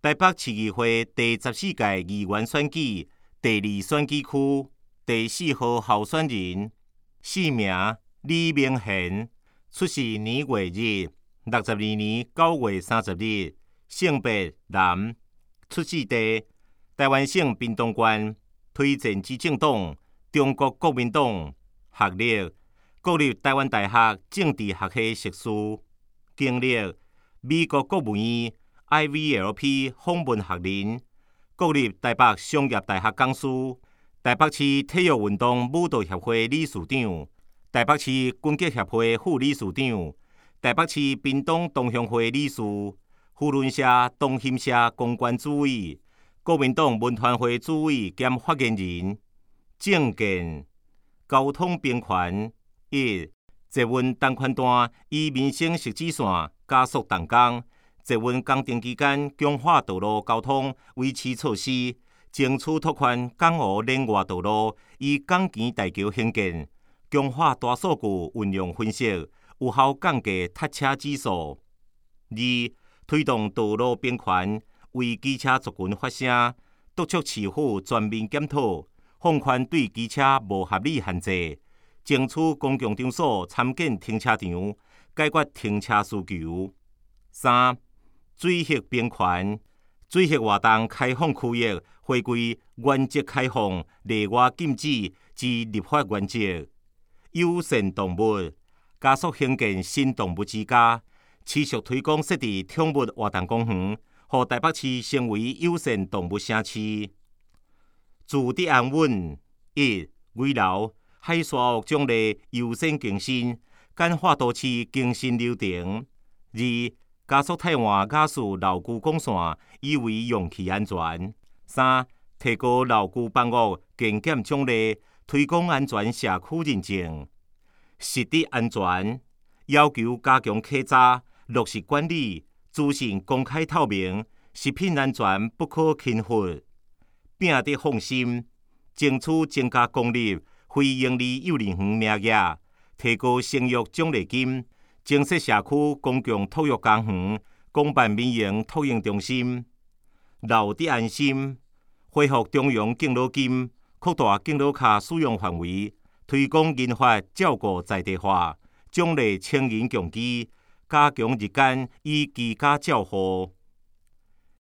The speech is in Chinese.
台北市议会第14届议员选举第2选举区第4號候選人，姓名李明賢，出世年月日62年9月30日，性別男，出世地台灣省屏東縣，推薦之政黨中國國民黨，學歷國立台灣大學政治學系碩士，經歷美國國務院 IVLP 訪問學年，國立台北商業大學講師，台北市體育運動舞蹈協會理事長，台北市軍腳協會副理事長，台北市屏東同鄉會理事，扶輪社同心社公關主委，國民黨文團會主委兼發言人。政見交通平權1，捷運東環段以民生實際線加速動工，捷運工程期間強化道路交通維持措施，爭取拓寬港澳連外道路以港前大橋興建，強化大數據運用分析，有效降低塞車指數。2，推動道路平權，為機車族群發聲，督促市府全面檢討，放寬對機車無合理限制，爭取公共場所參建停車場，解決停車需求。3，水域平權，水域活動開放區域回歸原則開放、例外禁止之立法原則。友善動物，加速興建新動物之家，持續推廣設置寵物活動公園，讓台北市成為友善動物城市。住地安穩1，危樓海沙屋獎勵優先更新，簡化都市更新流程。2，加速汰換雅士老舊幹線，以為用氣安全。3，提高老舊房屋健檢獎勵，推廣安全社區認證。食品安全要求加強稽查，落實管理，資訊公開透明，食品安全不可輕忽。拼得放心，爭取增加公立、非營利幼兒園名額，提高生育獎勵金，增設社區公共托育公園、公辦民營托嬰中心。留得安心，恢復中央敬老金，擴大敬老卡使用範圍，推廣銀髮照顧在地化，獎勵青銀強基，加強日間以居家照護。